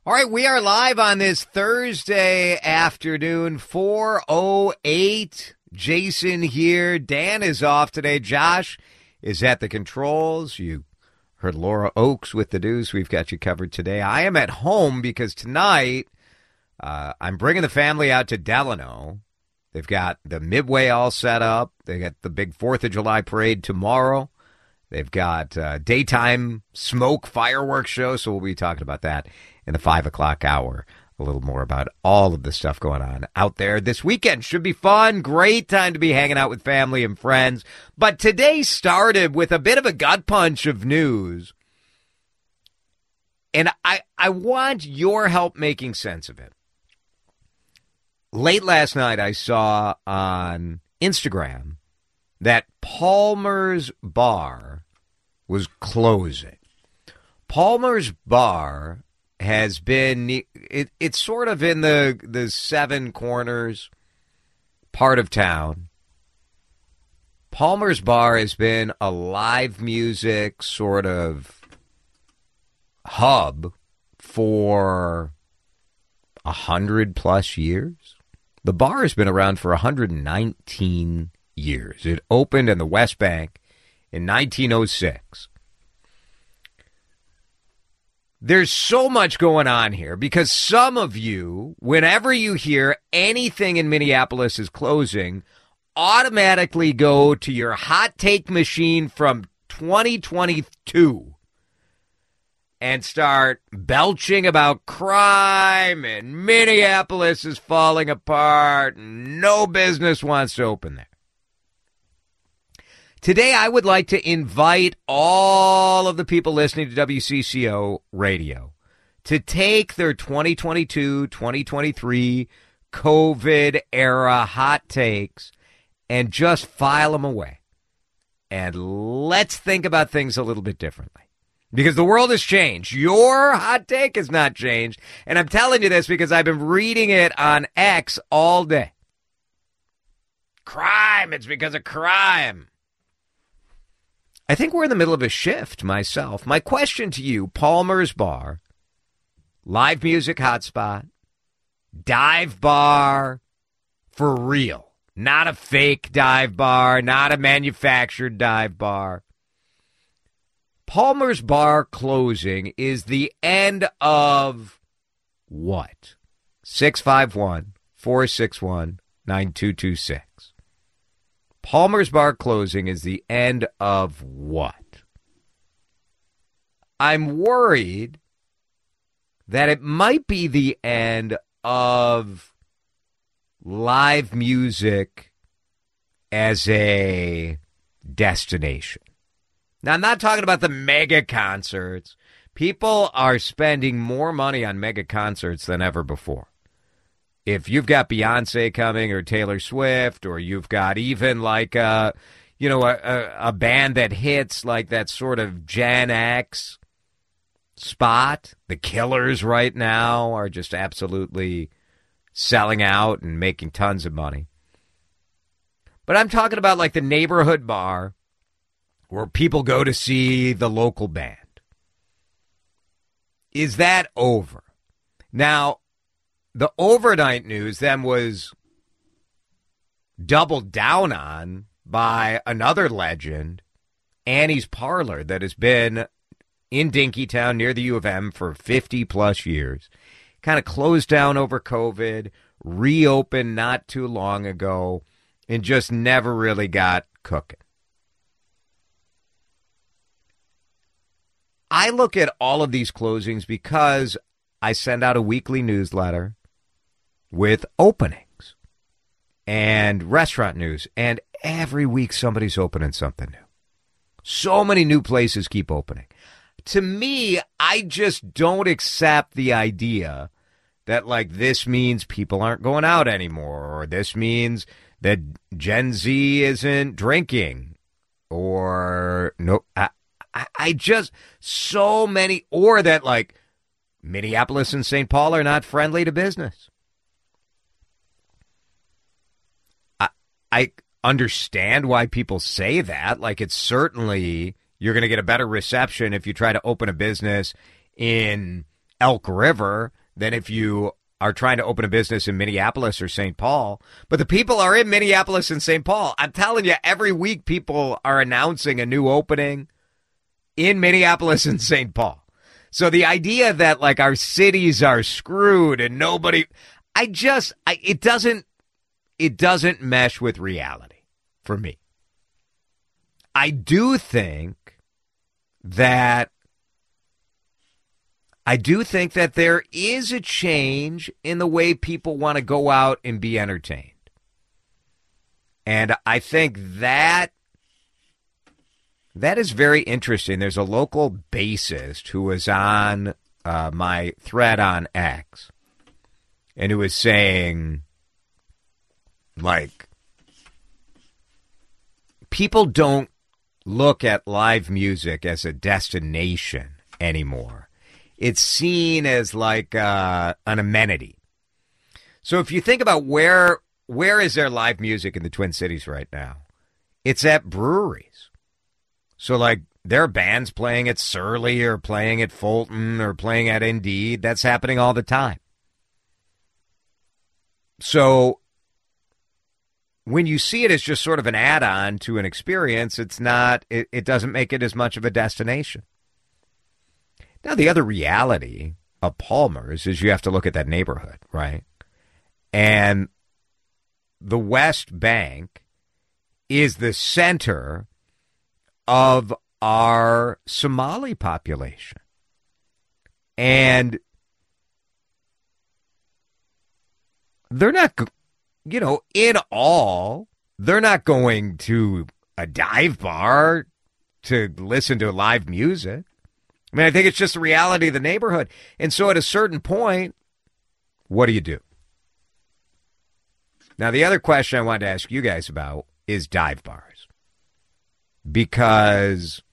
All right, we are live on this Thursday afternoon, 4:08. Jason here. Dan is off today. Josh is at the controls. You heard Laura Oakes with the news. We've got you covered today. I am at home because tonight I'm bringing the family out to Delano. They've got the Midway all set up. They got the big 4th of July parade tomorrow. They've got daytime smoke fireworks show, so we'll be talking about that in the 5 o'clock hour. A little more about all of the stuff going on out there this weekend. Should be fun. Great time to be hanging out with family and friends. But today started with a bit of a gut punch of news. And I want your help making sense of it. Late last night, I saw on Instagram that Palmer's Bar was closing. Palmer's Bar has been, it's sort of in the Seven Corners part of town. Palmer's Bar has been a live music sort of hub for 100+ years. The bar has been around for 119 years. It opened in the West Bank in 1906. There's so much going on here because some of you, whenever you hear anything in Minneapolis is closing, automatically go to your hot take machine from 2022 and start belching about crime and Minneapolis is falling apart and no business wants to open there. Today, I would like to invite all of the people listening to WCCO radio to take their 2022-2023 COVID-era hot takes and just file them away. And let's think about things a little bit differently. Because the world has changed. Your hot take has not changed. And I'm telling you this because I've been reading it on X all day. Crime, it's because of crime. I think we're in the middle of a shift myself. My question to you, Palmer's Bar, live music hotspot, dive bar for real. Not a fake dive bar, not a manufactured dive bar. Palmer's Bar closing is the end of what? 651-461-9226. Palmer's Bar closing is the end of what? I'm worried that it might be the end of live music as a destination. Now, I'm not talking about the mega concerts. People are spending more money on mega concerts than ever before. If you've got Beyonce coming or Taylor Swift, or you've got even like a band that hits like that sort of Gen X spot, the Killers right now are just absolutely selling out and making tons of money. But I'm talking about like the neighborhood bar where people go to see the local band. Is that over? Now, the overnight news then was doubled down on by another legend, Annie's Parlor, that has been in Dinkytown near the U of M for 50+ years. Kind of closed down over COVID, reopened not too long ago, and just never really got cooking. I look at all of these closings because I send out a weekly newsletter with openings and restaurant news, and every week somebody's opening something new. So many new places keep opening. To me, I just don't accept the idea that, like, this means people aren't going out anymore, or this means that Gen Z isn't drinking, or no, I just, so many, or that, like, Minneapolis and St. Paul are not friendly to business. I understand why people say that. Like, it's certainly, you're going to get a better reception if you try to open a business in Elk River than if you are trying to open a business in Minneapolis or St. Paul. But the people are in Minneapolis and St. Paul. I'm telling you, every week people are announcing a new opening in Minneapolis and St. Paul. So the idea that like our cities are screwed and nobody, it doesn't mesh with reality for me. I do think that there is a change in the way people want to go out and be entertained. And I think that is very interesting. There's a local bassist who was on my thread on X and who was saying, like, people don't look at live music as a destination anymore. It's seen as like an amenity. So if you think about where is there live music in the Twin Cities right now, it's at breweries. So like there are bands playing at Surly or playing at Fulton or playing at Indeed. That's happening all the time. So when you see it as just sort of an add-on to an experience, it doesn't make it as much of a destination. Now, the other reality of Palmer's is you have to look at that neighborhood, right? And the West Bank is the center of our Somali population. And they're not, in all, they're not going to a dive bar to listen to live music. I mean, I think it's just the reality of the neighborhood. And so at a certain point, what do you do? Now, the other question I wanted to ask you guys about is dive bars. Because,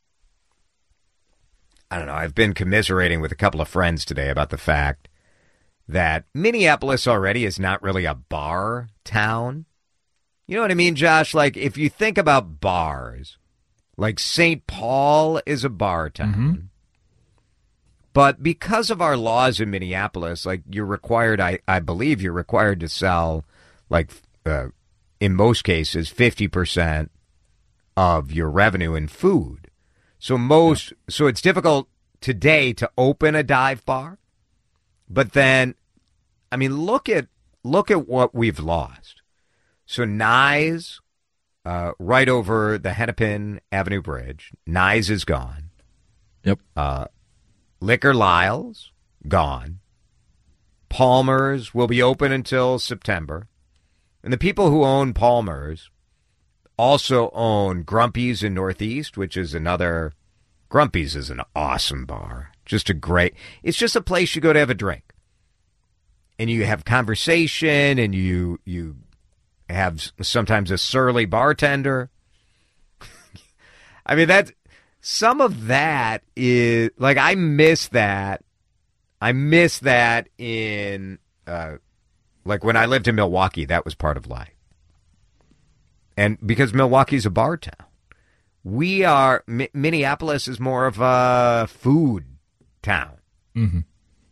I don't know, I've been commiserating with a couple of friends today about the fact that Minneapolis already is not really a bar town. You know what I mean, Josh? Like, if you think about bars, like St. Paul is a bar town. Mm-hmm. But because of our laws in Minneapolis, like you're required, I believe you're required to sell, like in most cases, 50% of your revenue in food. So it's difficult today to open a dive bar. But then, I mean, look at what we've lost. So Nye's, right over the Hennepin Avenue Bridge, Nye's is gone. Yep. Liquor Lyle's gone. Palmer's will be open until September. And the people who own Palmer's also own Grumpy's in Northeast, which is another. Grumpy's is an awesome bar. It's just a place you go to have a drink. And you have conversation and you have sometimes a surly bartender. I mean, some of that is like, I miss that. I miss that in, like when I lived in Milwaukee, that was part of life. And because Milwaukee's a bar town, Minneapolis is more of a food town. Mm-hmm.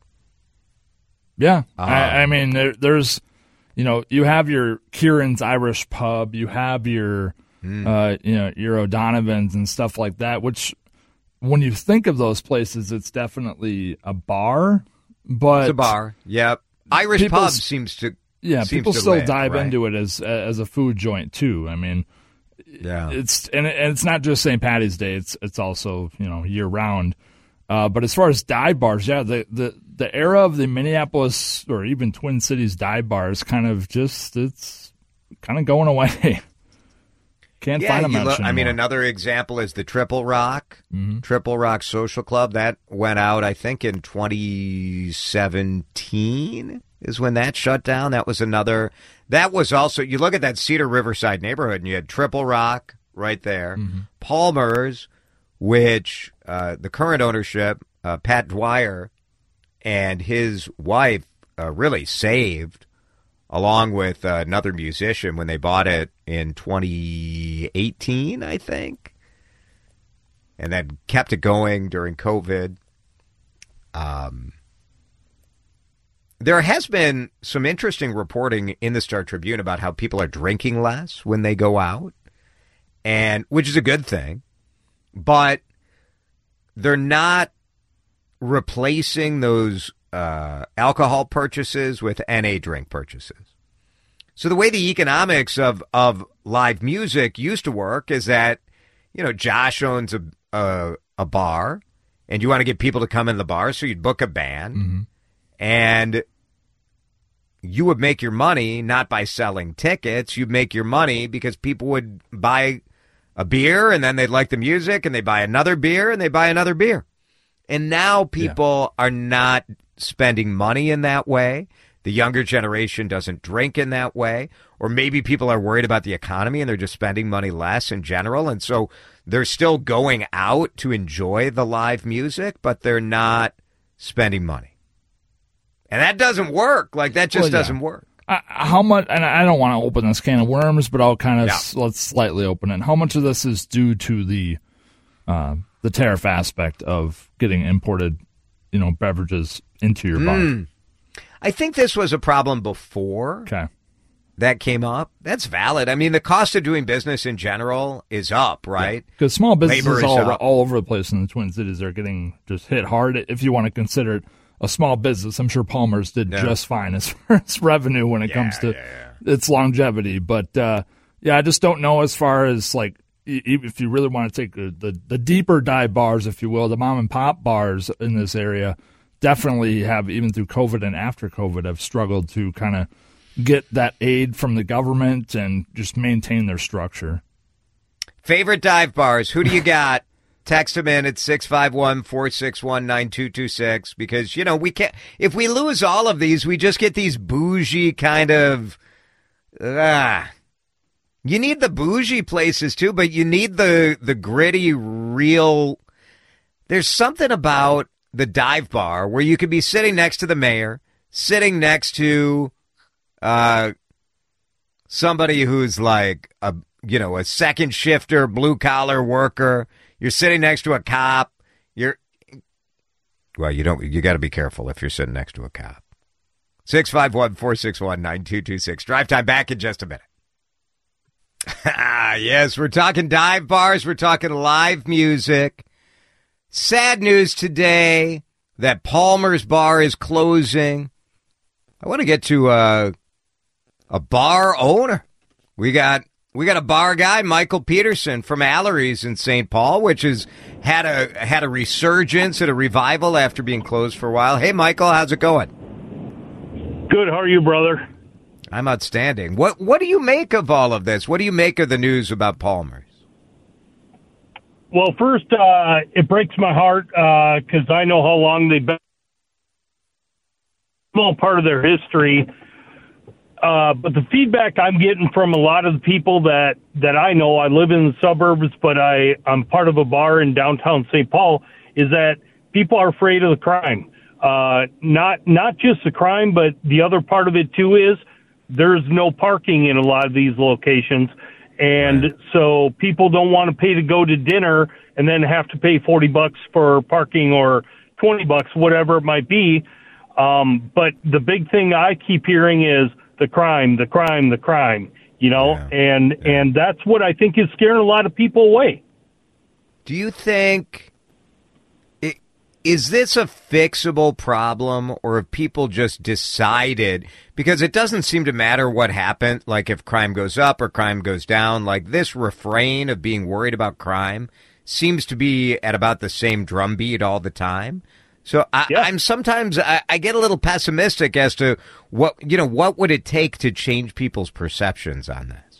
Yeah. I mean, there's, you have your Kieran's Irish Pub, you have your, your O'Donovan's and stuff like that, which when you think of those places, it's definitely a bar. But it's a bar. Yep. Irish Pub seems to. Yeah, seems people to still live, dive right? into it as a food joint too. I mean, yeah, it's not just St. Patty's Day. It's also year round. But as far as dive bars, yeah, the era of the Minneapolis or even Twin Cities dive bars it's kind of going away. Can't find them much anymore. I mean, another example is the Triple Rock. Mm-hmm. Triple Rock Social Club. That went out, I think, in 2017 is when that shut down. That was also, you look at that Cedar Riverside neighborhood, and you had Triple Rock right there. Mm-hmm. Palmer's, which the current ownership, Pat Dwyer, and his wife really saved, along with another musician, when they bought it in 2018, I think, and then kept it going during COVID. there has been some interesting reporting in the Star Tribune about how people are drinking less when they go out, and which is a good thing, but they're not replacing those alcohol purchases with NA drink purchases. So the way the economics of live music used to work is that, Josh owns a bar, and you want to get people to come in the bar, so you'd book a band, and you would make your money not by selling tickets. You'd make your money because people would buy a beer, and then they'd like the music, and they buy another beer, and they buy another beer. And now people are not spending money in that way. The younger generation doesn't drink in that way. Or maybe people are worried about the economy and they're just spending money less in general. And so they're still going out to enjoy the live music, but they're not spending money. And that doesn't work. Like, that just doesn't work. How much, and I don't want to open this can of worms, but I'll kind of, let's slightly open it. How much of this is due to the tariff aspect of getting imported, beverages into your bar? I think this was a problem before that came up. That's valid. I mean, the cost of doing business in general is up, right? Because small businesses all over the place in the Twin Cities are getting just hit hard. If you want to consider it a small business, I'm sure Palmer's did just fine as far as revenue when it comes to its longevity. But, I just don't know as far as, like, if you really want to take the deeper dive bars, if you will, the mom and pop bars in this area definitely have, even through COVID and after COVID, have struggled to kind of get that aid from the government and just maintain their structure. Favorite dive bars, who do you got? Text them in at 651-461-9226 because, we can't, if we lose all of these, we just get these bougie kind of, you need the bougie places too, but you need the gritty, real, there's something about the dive bar where you could be sitting next to the mayor, sitting next to somebody who's like a second shifter, blue collar worker. You're sitting next to a cop. You got to be careful if you're sitting next to a cop. 651-461-9226. Drive time back in just a minute. Yes, we're talking dive bars. We're talking live music. Sad news today that Palmer's Bar is closing. I want to get to a bar owner. We got a bar guy, Michael Peterson from Allery's in St. Paul, which has had a resurgence and a revival after being closed for a while. Hey, Michael, how's it going? Good. How are you, brother? I'm outstanding. What do you make of all of this? What do you make of the news about Palmer's? Well, first, it breaks my heart because I know how long they've been. Small part of their history. But the feedback I'm getting from a lot of the people that I know, I live in the suburbs, but I'm part of a bar in downtown St. Paul, is that people are afraid of the crime. Not just the crime, but the other part of it too is there's no parking in a lot of these locations. And so people don't want to pay to go to dinner and then have to pay $40 for parking or $20, whatever it might be. But the big thing I keep hearing is the crime, and that's what I think is scaring a lot of people away. Do you think, is this a fixable problem, or have people just decided, because it doesn't seem to matter what happened, like if crime goes up or crime goes down, like this refrain of being worried about crime seems to be at about the same drumbeat all the time. So I'm sometimes I get a little pessimistic as to what would it take to change people's perceptions on this.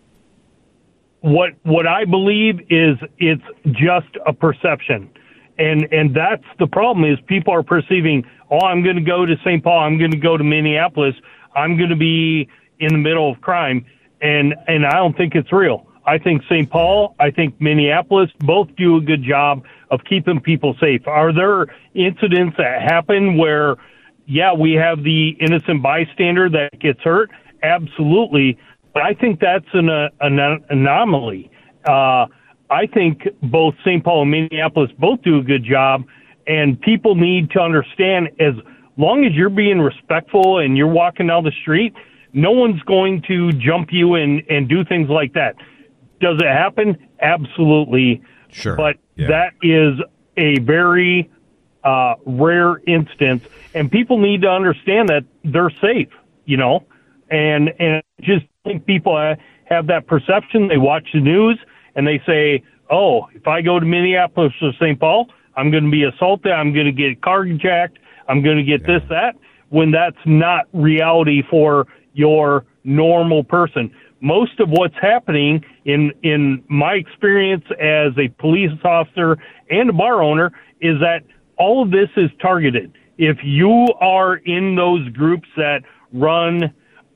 What I believe is it's just a perception. And that's the problem is people are perceiving, I'm going to go to St. Paul, I'm going to go to Minneapolis, I'm going to be in the middle of crime. And I don't think it's real. I think St. Paul, I think Minneapolis both do a good job of keeping people safe. Are there incidents that happen where, we have the innocent bystander that gets hurt? Absolutely. But I think that's an anomaly. I think both St. Paul and Minneapolis both do a good job, and people need to understand as long as you're being respectful and you're walking down the street, no one's going to jump you and do things like that. Does it happen? Absolutely. Sure. But Yeah. that is a very rare instance, and people need to understand that they're safe, and I just think people have that perception. They watch the news and they say, oh, if I go to Minneapolis or St. Paul, I'm going to be assaulted, I'm going to get carjacked, I'm going to get this, that, when that's not reality for your normal person. Most of what's happening in my experience as a police officer and a bar owner is that all of this is targeted. If you are in those groups that run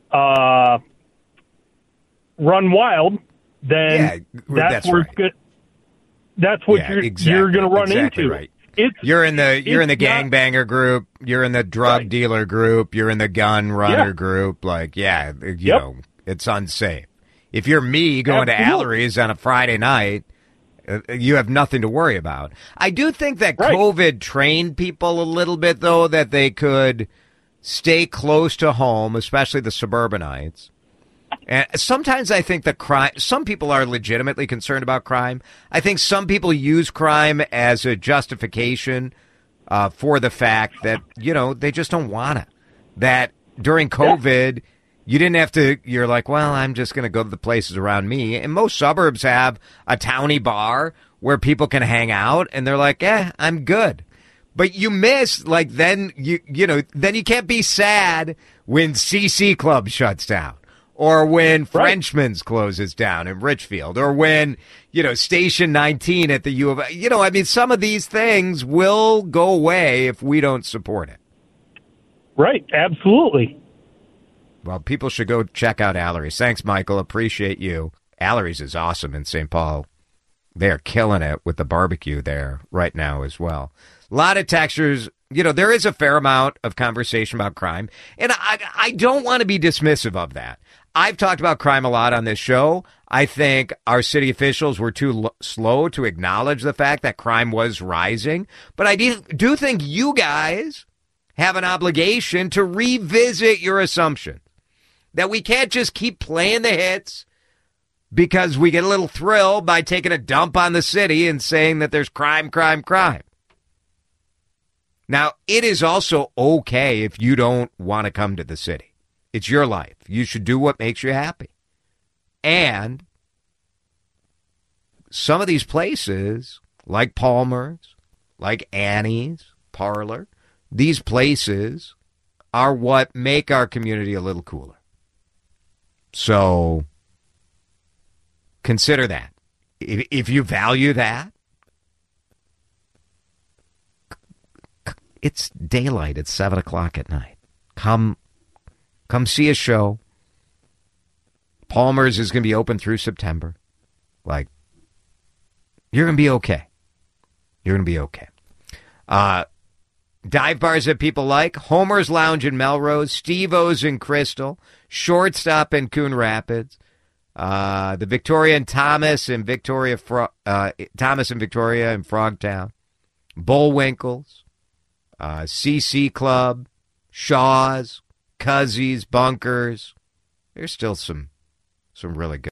wild, then that's where right. That's what you're going to run into. Right. You're in the gangbanger group. You're in the drug dealer group. You're in the gun runner group. Like, you know, it's unsafe. If you're me going to Allery's on a Friday night, you have nothing to worry about. I do think that COVID trained people a little bit, though, that they could stay close to home, especially the suburbanites. And sometimes I think some people are legitimately concerned about crime. I think some people use crime as a justification for the fact that, you know, they just don't want it. That during COVID, you didn't have to, you're like, well, I'm just going to go to the places around me. And most suburbs have a towny bar where people can hang out, and they're like, I'm good. But you miss, like, then then you can't be sad when CC Club shuts down. Or when Frenchman's closes down in Richfield, or when, Station 19 at the U of A. Some of these things will go away if we don't support it. Right, absolutely. Well, people should go check out Allery's. Thanks, Michael. Appreciate you. Allery's is awesome in St. Paul. They are killing it with the barbecue there right now as well. A lot of textures. There is a fair amount of conversation about crime, and I don't want to be dismissive of that. I've talked about crime a lot on this show. I think our city officials were too slow to acknowledge the fact that crime was rising. But I do think you guys have an obligation to revisit your assumption that we can't just keep playing the hits because we get a little thrill by taking a dump on the city and saying that there's crime, crime, crime. Now, it is also okay if you don't want to come to the city. It's your life. You should do what makes you happy. And some of these places, like Palmer's, like Annie's Parlor, these places are what make our community a little cooler. So consider that. If you value that, it's daylight at 7 o'clock at night. Come see a show. Palmer's is going to be open through September. Like, you're going to be okay. You're going to be okay. Dive bars that people like. Homer's Lounge in Melrose. Steve-O's in Crystal. Shortstop in Coon Rapids. The Victoria and Thomas in Victoria in Frogtown. Bullwinkle's. CC Club. Shaw's. Cuzzies, Bunkers. There's still some really good.